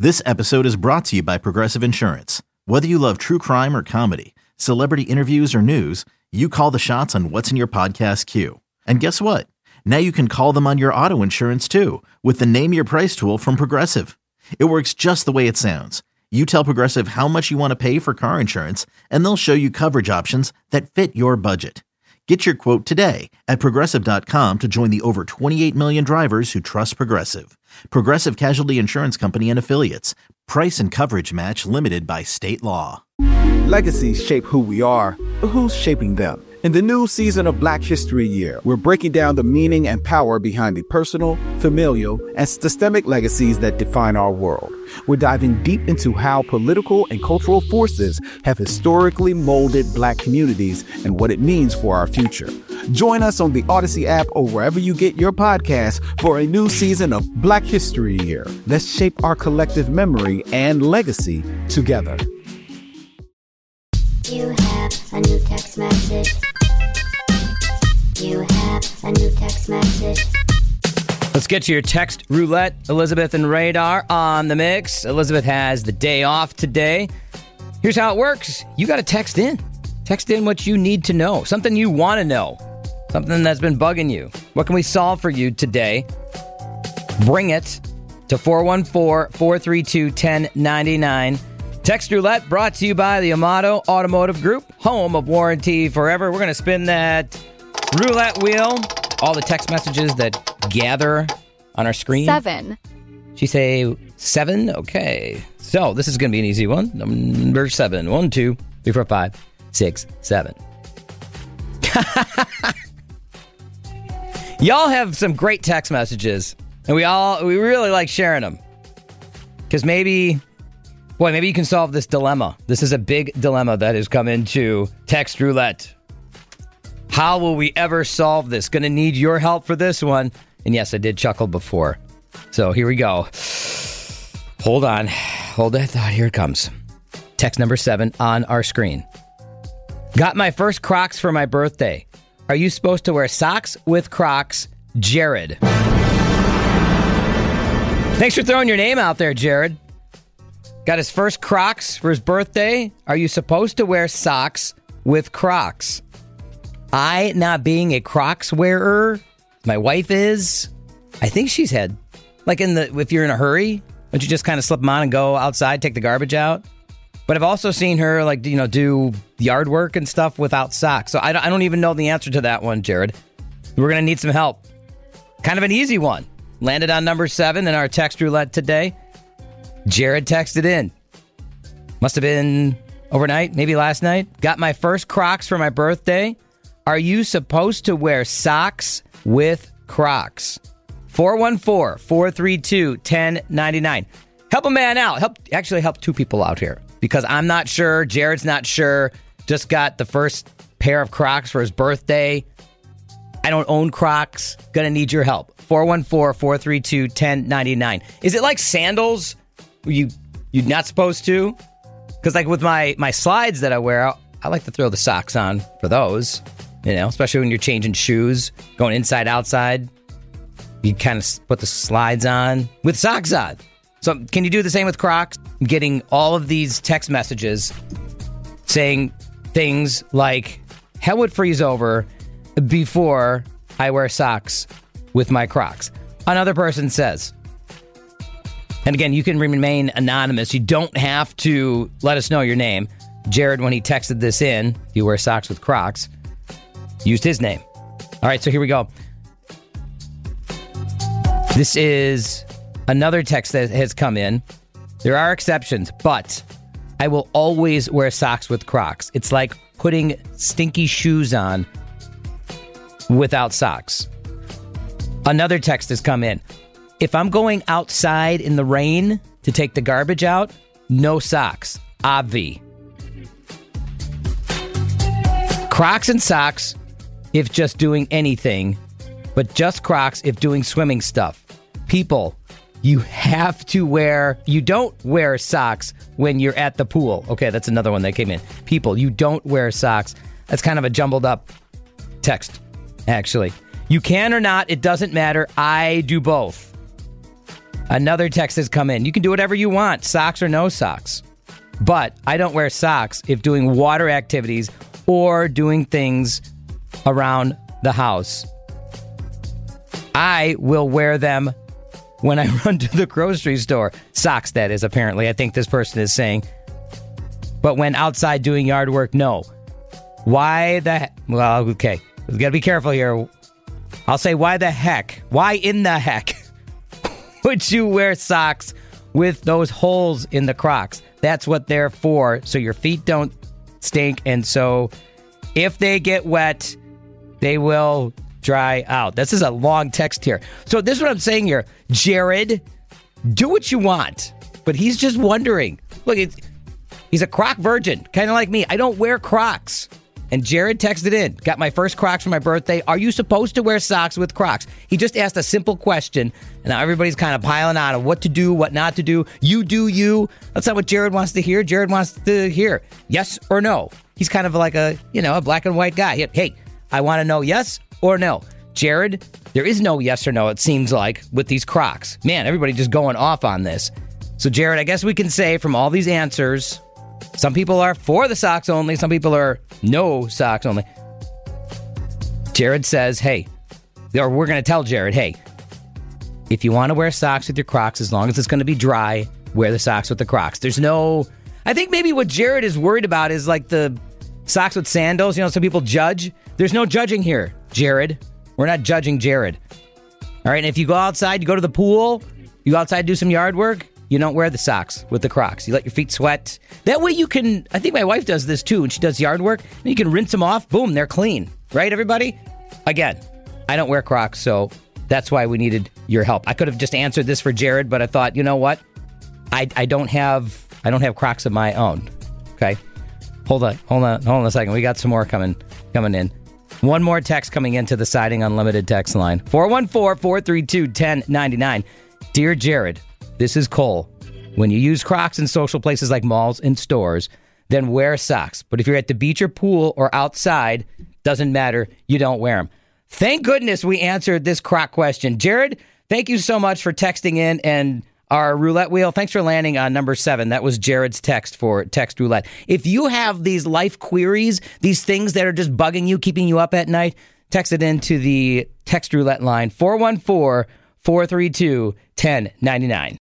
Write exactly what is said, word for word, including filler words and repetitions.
This episode is brought to you by Progressive Insurance. Whether you love true crime or comedy, celebrity interviews or news, you call the shots on what's in your podcast queue. And guess what? Now you can call them on your auto insurance too with the Name Your Price tool from Progressive. It works just the way it sounds. You tell Progressive how much you want to pay for car insurance, and they'll show you coverage options that fit your budget. Get your quote today at Progressive dot com to join the over twenty-eight million drivers who trust Progressive. Progressive Casualty Insurance Company and Affiliates. Price and coverage match limited by state law. Legacies shape who we are, but who's shaping them? In the new season of Black History Year, we're breaking down the meaning and power behind the personal, familial, and systemic legacies that define our world. We're diving deep into how political and cultural forces have historically molded Black communities and what it means for our future. Join us on the Odyssey app or wherever you get your podcasts for a new season of Black History Year. Let's shape our collective memory and legacy together. You have a new text message. You have a new text message. Let's get to your text roulette. Elizabeth and Radar on the mix. Elizabeth has the day off today. Here's how it works. You got to text in. Text in what you need to know. Something you want to know. Something that's been bugging you. What can we solve for you today? Bring it to four one four, four three two, one zero nine nine. Text Roulette brought to you by the Amato Automotive Group, home of warranty forever. We're going to spin that roulette wheel. All the text messages that gather on our screen. Seven. She say seven? Okay. So this is going to be an easy one. Number seven. One, two, three, four, five, six, seven. Y'all have some great text messages, and we all we really like sharing them. Because maybe... Boy, maybe you can solve this dilemma. This is a big dilemma that has come into Text Roulette. How will we ever solve this? Going to need your help for this one. And yes, I did chuckle before. So here we go. Hold on. Hold that thought. Here it comes. Text number seven on our screen. Got my first Crocs for my birthday. Are you supposed to wear socks with Crocs? Jared. Thanks for throwing your name out there, Jared. Got his first Crocs for his birthday. Are you supposed to wear socks with Crocs? I, not being a Crocs wearer, my wife is. I think she's had, like in the, if you're in a hurry, don't you just kind of slip them on and go outside, take the garbage out? But I've also seen her, like, you know, do yard work and stuff without socks. So I don't, I don't even know the answer to that one, Jared. We're going to need some help. Kind of an easy one. Landed on number seven in our text roulette today. Jared texted in. Must have been overnight, maybe last night. Got my first Crocs for my birthday. Are you supposed to wear socks with Crocs? four one four, four three two, one zero nine nine. Help a man out. Help actually help two people out here. Because I'm not sure. Jared's not sure. Just got the first pair of Crocs for his birthday. I don't own Crocs. Gonna need your help. four one four, four three two, one zero nine nine. Is it like sandals? You, you're not supposed to? Because like with my, my slides that I wear, I like to throw the socks on for those, you know, especially when you're changing shoes, going inside, outside. You kind of put the slides on with socks on. So can you do the same with Crocs? I'm getting all of these text messages saying things like, hell would freeze over before I wear socks with my Crocs. Another person says, and again, you can remain anonymous. You don't have to let us know your name. Jared, when he texted this in, you wear socks with Crocs, used his name. All right, so here we go. This is another text that has come in. There are exceptions, but I will always wear socks with Crocs. It's like putting stinky shoes on without socks. Another text has come in. If I'm going outside in the rain to take the garbage out, no socks. Obvi. Crocs and socks if just doing anything, but just Crocs if doing swimming stuff. People, you have to wear, you don't wear socks when you're at the pool. Okay, that's another one that came in. People, you don't wear socks. That's kind of a jumbled up text, actually. You can or not, it doesn't matter. I do both. Another text has come in. You can do whatever you want, socks or no socks. But I don't wear socks if doing water activities or doing things around the house. I will wear them when I run to the grocery store. Socks, that is, apparently. I think this person is saying. But when outside doing yard work, no. Why the heck? Well, okay. We've got to be careful here. I'll say, why the heck? Why in the heck would you wear socks with those holes in the Crocs? That's what they're for, so your feet don't stink. And so if they get wet, they will dry out. This is a long text here. So this is what I'm saying here. Jared, do what you want. But he's just wondering. Look, it's, he's a Croc virgin, kind of like me. I don't wear Crocs. And Jared texted in, got my first Crocs for my birthday. Are you supposed to wear socks with Crocs? He just asked a simple question, and now everybody's kind of piling on of what to do, what not to do. You do you. That's not what Jared wants to hear. Jared wants to hear yes or no. He's kind of like a, you know, a black and white guy. Hey, I want to know yes or no. Jared, there is no yes or no, it seems like, with these Crocs. Man, everybody just going off on this. So, Jared, I guess we can say from all these answers, some people are for the socks only. Some people are no socks only. Jared says, hey, or we're going to tell Jared, hey, if you want to wear socks with your Crocs, as long as it's going to be dry, wear the socks with the Crocs. There's no, I think maybe what Jared is worried about is like the socks with sandals. You know, some people judge. There's no judging here, Jared. We're not judging Jared. All right. And if you go outside, you go to the pool, you go outside, do some yard work, you don't wear the socks with the Crocs. You let your feet sweat. That way you can, I think my wife does this too, when she does yard work. And you can rinse them off. Boom, they're clean. Right, everybody? Again, I don't wear Crocs, so that's why we needed your help. I could have just answered this for Jared, but I thought, you know what? I, I don't have I don't have Crocs of my own. Okay? Hold on, hold on, hold on a second. We got some more coming coming in. One more text coming into the Siding Unlimited text line. four one four, four three two, one zero nine nine. Dear Jared, this is Cole. When you use Crocs in social places like malls and stores, then wear socks. But if you're at the beach or pool or outside, doesn't matter. You don't wear them. Thank goodness we answered this Croc question. Jared, thank you so much for texting in, and our roulette wheel, thanks for landing on number seven. That was Jared's text for text roulette. If you have these life queries, these things that are just bugging you, keeping you up at night, text it into the text roulette line, four one four, four three two, one zero nine nine.